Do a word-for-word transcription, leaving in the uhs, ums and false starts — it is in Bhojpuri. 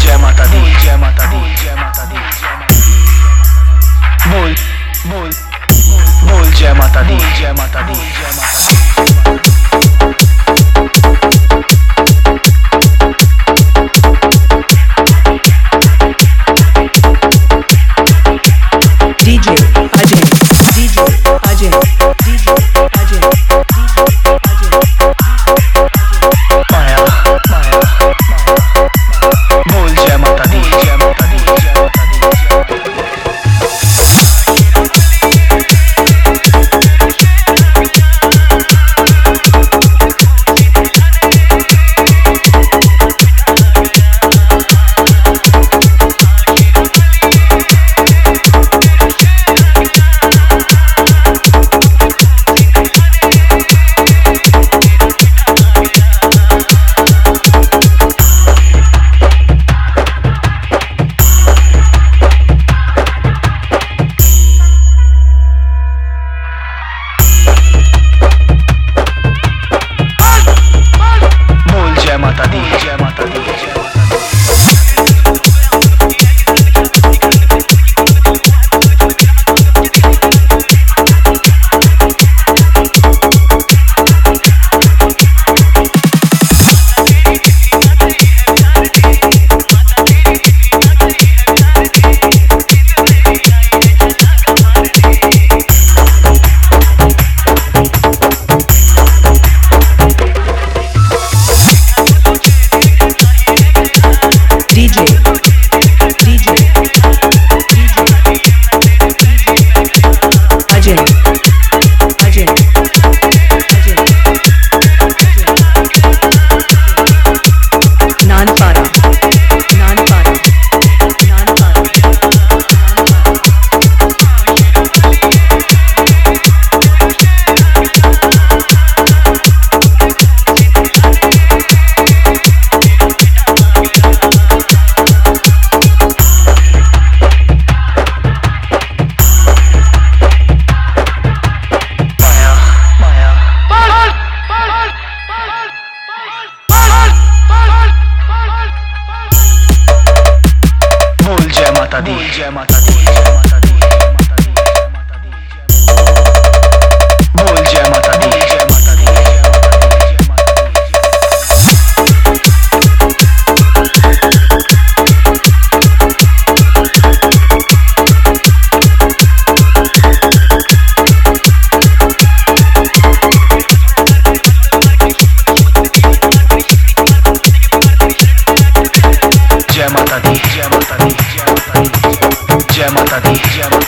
जय माता दी जय माता दी जय माता दी बोल बोल बोल जय माता दी जय माता दी जय माता दी DJ Ajay DJ Ajay DJ Ajay DJ Ajay माया माया बोल जय माता दी जय माता दी जय माता दी जय माता दी जय माता दी बोल जय माता दी जय माता दी जय माता दी जय माता दी जय माता दी जय माता दी जय